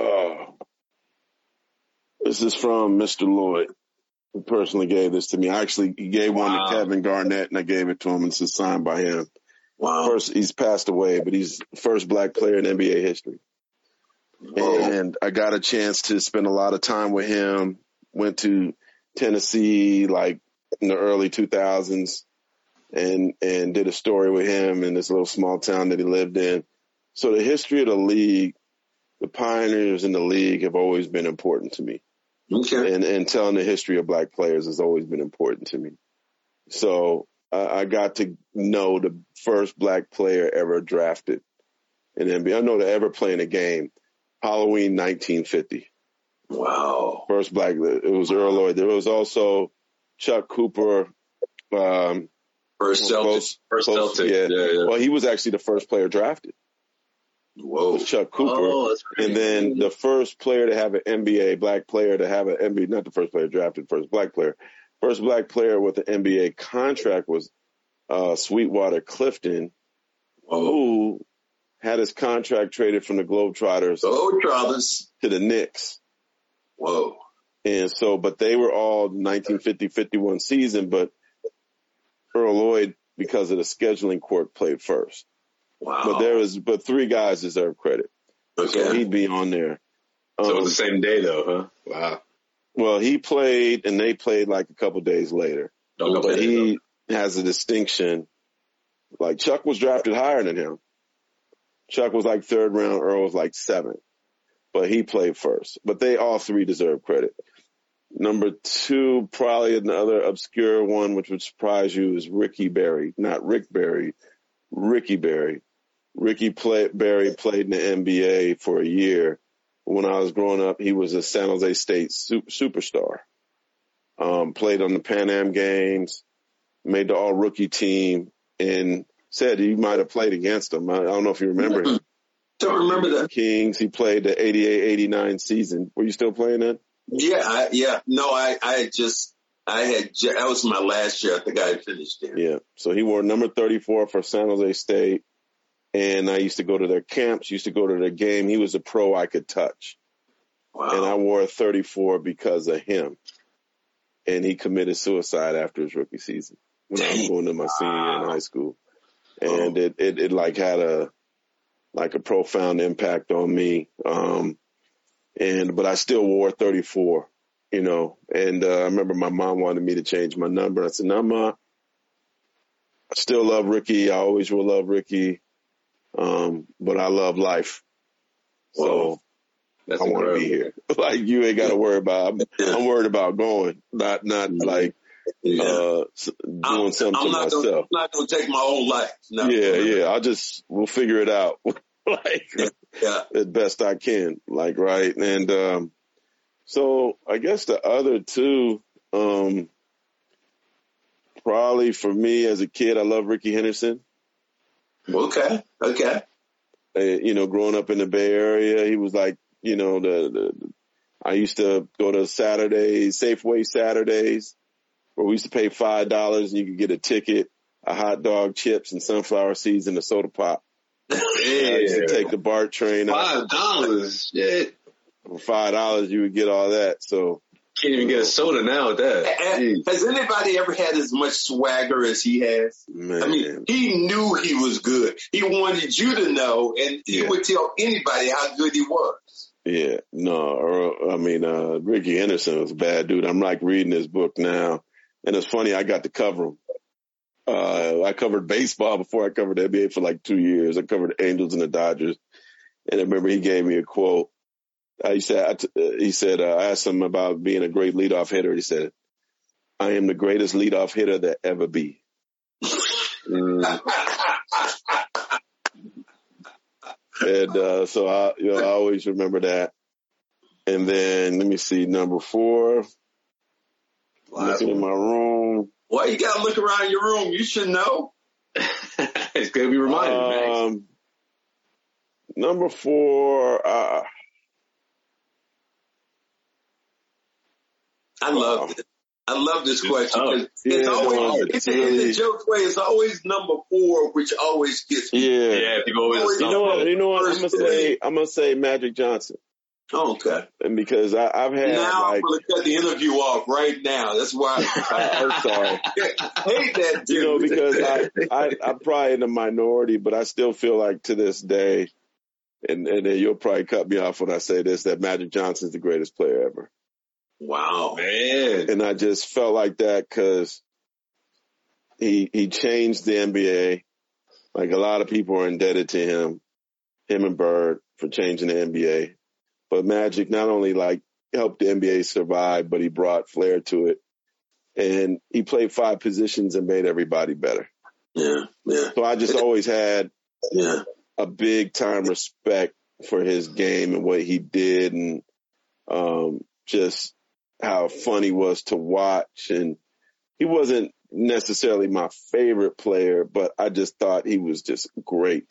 This is from Mr. Lloyd. He personally gave this to me. He gave one to Kevin Garnett, and I gave it to him, and it's signed by him. Wow. First, he's passed away, but he's the first black player in NBA history. And I got a chance to spend a lot of time with him. Went to Tennessee, like, in the early 2000s, and did a story with him in this little small town that he lived in. So the history of the league, the pioneers in the league have always been important to me. Okay. And telling the history of black players has always been important to me. So I got to know the first black player ever drafted in NBA. I know to ever play in a game, Halloween 1950. Wow. First black, it was Earl Lloyd. There was also Chuck Cooper. First Celtic. Yeah. Well, he was actually the first player drafted. Whoa. Chuck Cooper. Oh, that's crazy. And then the first player to have an NBA, black player to have an NBA, not the first player drafted, first black player. First black player with an NBA contract was Sweetwater Clifton, who had his contract traded from the Globetrotters to the Knicks. Whoa. And so, but they were all 1950-51 season, but Earl Lloyd, because of the scheduling quirk, played first. Wow. But 3 guys deserve credit. Okay. So he'd be on there. So it was the same day, though, huh? Wow. Well, he played, and they played like a couple days later. But he has a distinction. Like, Chuck was drafted higher than him. Chuck was like 3rd round. Earl was like 7th. But he played first. But they all 3 deserve credit. Number 2, probably another obscure one, which would surprise you, is Ricky Berry. Not Rick Barry, Ricky Berry. Berry played in the NBA for a year. When I was growing up, he was a San Jose State superstar. Played on the Pan Am Games, made the all-rookie team, and said he might have played against him. I don't know if you remember him. Don't remember that. Kings, he played the 88-89 season. Were you still playing that? Yeah. No, that was my last year. I think I had finished there. Yeah. So he wore number 34 for San Jose State. And I used to go to their camps, used to go to their game. He was a pro I could touch. Wow. And I wore a 34 because of him. And he committed suicide after his rookie season when I was going to my senior year in high school. And it like had a profound impact on me. But I still wore 34, you know. And I remember my mom wanted me to change my number. I said, no, Ma, I still love Ricky. I always will love Ricky. But I love life. So I want to be here. Like, you ain't got to worry about, I'm worried about going, not like, doing something to myself. I'm not going to take my own life. No. Yeah. We'll figure it out. As best I can. Like, right. And, so I guess the other two, probably for me as a kid, I love Ricky Henderson. Okay. You know, growing up in the Bay Area, he was like, you know, I used to go to Safeway Saturdays, where we used to pay $5 and you could get a ticket, a hot dog, chips, and sunflower seeds and a soda pop. I used to take the BART train. $5, shit. For $5, you would get all that. So can't even get a soda now with that. Has anybody ever had as much swagger as he has? Man. I mean, he knew he was good. He wanted you to know, and he would tell anybody how good he was. Yeah, no, Ricky Henderson was a bad dude. I'm like reading his book now, and it's funny, I got to cover him. I covered baseball before I covered the NBA for like 2 years. I covered the Angels and the Dodgers, and I remember he gave me a quote. I asked him about being a great leadoff hitter. He said, "I am the greatest leadoff hitter that ever be." And so I always remember that. And then let me see, number 4. Looking in my room. Well, you got to look around your room. You should know. It's going to be reminded, Max. Number 4. I love this question. It's always, it's in the joke way. It's always number 4, which always gets me. Yeah, people always. You know what? I'm gonna say Magic Johnson. Oh, okay. And because I've had I'm gonna cut the interview off right now. That's why I'm sorry. I hate that dude. You know, because I'm probably in the minority, but I still feel like to this day, and then you'll probably cut me off when I say this, that Magic Johnson's the greatest player ever. Wow, man. And I just felt like that because he changed the NBA. Like, a lot of people are indebted to him and Bird, for changing the NBA. But Magic not only like helped the NBA survive, but he brought flair to it. And he played 5 positions and made everybody better. Yeah. So I just always had a big time respect for his game and what he did, and just how fun he was to watch. And he wasn't necessarily my favorite player, but I just thought he was just great.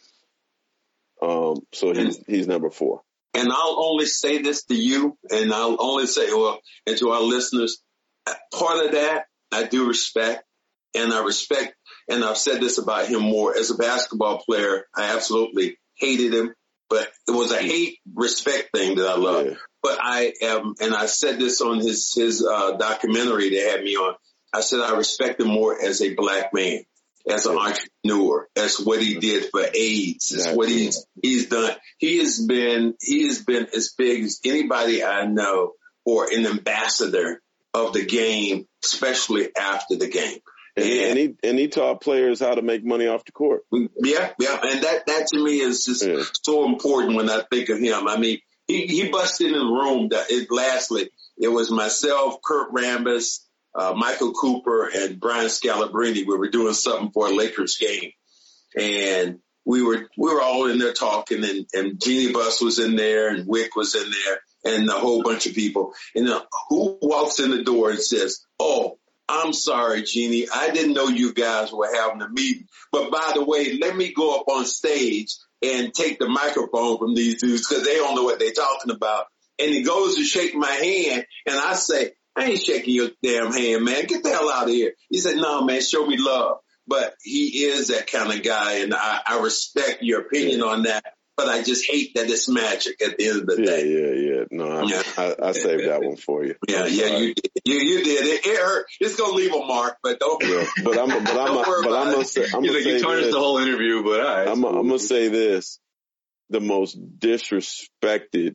So he's number 4. And I'll only say this to you, and I'll only say, and to our listeners, part of that I do respect, and I've said this about him more. As a basketball player, I absolutely hated him, but it was a hate-respect thing that I love. Yeah. But I am, and I said this on his documentary they had me on, I said I respect him more as a black man, as an entrepreneur, as what he did for AIDS, as what he's done. He has been as big as anybody I know, or an ambassador of the game, especially after the game. And he taught players how to make money off the court. Yeah. And that to me is just so important when I think of him. I mean, he busted in the room. Lastly, it was myself, Kurt Rambis, Michael Cooper, and Brian Scalabrine. We were doing something for a Lakers game. and we were all in there talking, and Jeannie Buss was in there, and Wick was in there, and a whole bunch of people. And who walks in the door and says, "Oh, I'm sorry, Jeannie, I didn't know you guys were having a meeting. But by the way, let me go up on stage and take the microphone from these dudes because they don't know what they're talking about." And he goes to shake my hand, and I say, "I ain't shaking your damn hand, man. Get the hell out of here." He said, "No, man, show me love." But he is that kind of guy, and I respect your opinion on that. But I just hate that it's magic at the end of the day. Yeah. No, I saved that one for you. Yeah, you did. You did. It hurt. It's gonna leave a mark, but don't. Yeah, but I'm gonna say, you tarnished the whole interview, but all right. I'm gonna say this: the most disrespected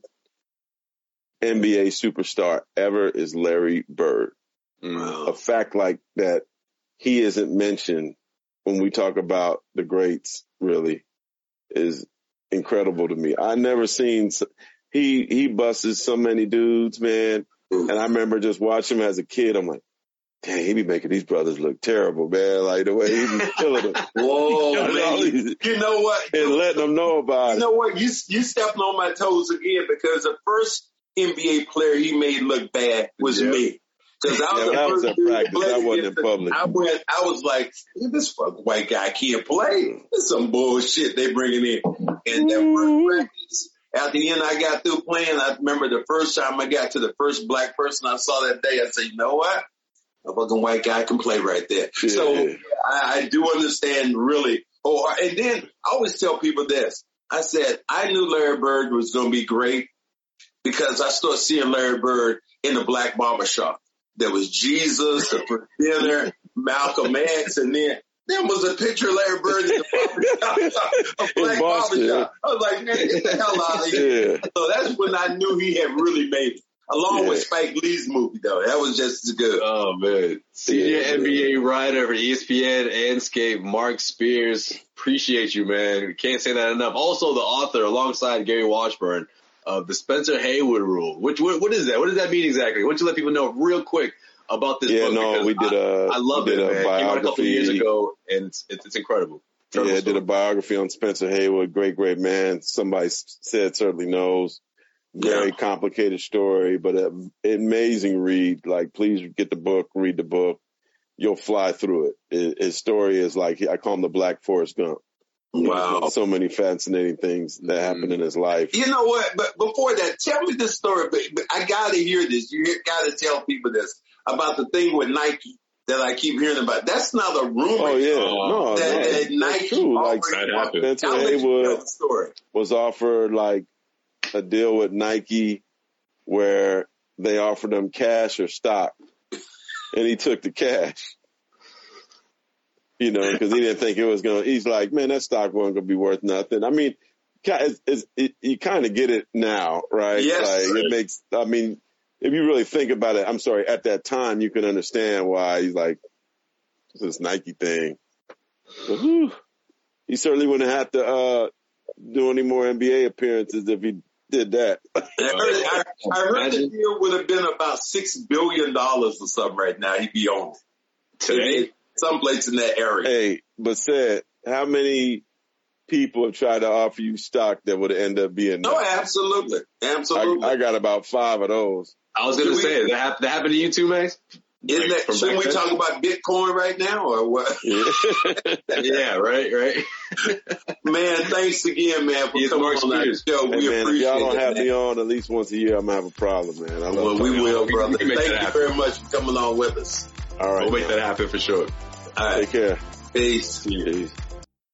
NBA superstar ever is Larry Bird. A fact like that, he isn't mentioned when we talk about the greats, really, is incredible to me. I never seen, he busts so many dudes, man. And I remember just watching him as a kid. I'm like, dang, he be making these brothers look terrible, man. Like the way he be killing them. Whoa, man. You know what? And letting them know about it. You know what? You stepping on my toes again, because the first NBA player he made look bad was me. Because I was that was at practice. That wasn't in public. I was like, this fucking white guy can't play. This some bullshit they bringing in. And that first practice, at the end I got through playing, I remember the first time I got to the first black person I saw that day, I said, you know what? A fucking white guy can play right there. Yeah. So I do understand really. And then I always tell people this. I said, I knew Larry Bird was going to be great because I started seeing Larry Bird in the black barbershop. There was Jesus, the dinner, Malcolm X, and then there was a picture of Larry Bird in the barbershop, a black barbershop. I was like, man, get the hell out of here. Yeah. So that's when I knew he had really made it. Along with Spike Lee's movie, though. That was just as good. Oh, man. Senior NBA writer for ESPN, Anscape, Mark Spears. Appreciate you, man. Can't say that enough. Also, the author, alongside Gary Washburn, of the Spencer Haywood Rule. What is that? What does that mean exactly? Why don't you let people know real quick about this book? No, we did I love it, man. It came out a couple of years ago, and it's incredible. I did a biography on Spencer Haywood. Great man. Somebody said certainly knows. Very complicated story, but an amazing read. Like, please get the book, read the book. You'll fly through it. His story is like, I call him the Black Forrest Gump. Wow. So many fascinating things that happened in his life. You know what? But before that, tell me this story. But I got to hear this. You got to tell people this about the thing with Nike that I keep hearing about. That's not a rumor. Oh, yeah. That Nike true. Like, Spencer Haywood was offered like a deal with Nike where they offered him cash or stock, and he took the cash. You know, because he didn't think it was going to, he's like, man, that stock wasn't going to be worth nothing. I mean, you kind of get it now, right? Yes. Like, it makes, I mean, if you really think about it, I'm sorry, at that time, you can understand why he's like, this Nike thing. But, he certainly wouldn't have to do any more NBA appearances if he did that. I heard the deal would have been about $6 billion or something right now. He'd be on it. Today? Someplace in that area. Hey, but said, how many people have tried to offer you stock that would end up being that? No, absolutely. I got about 5 of those. I was going to say, that happened to you too, Max? Shouldn't we talk about Bitcoin right now or what? Yeah, right. Man, thanks again, man, for coming on that show. We appreciate it. If y'all don't have me on at least once a year, I'm going to have a problem, man. We will, brother. Thank you very much for coming on with us. All right. We'll make that happen for sure. All right. Take care. Peace. Peace.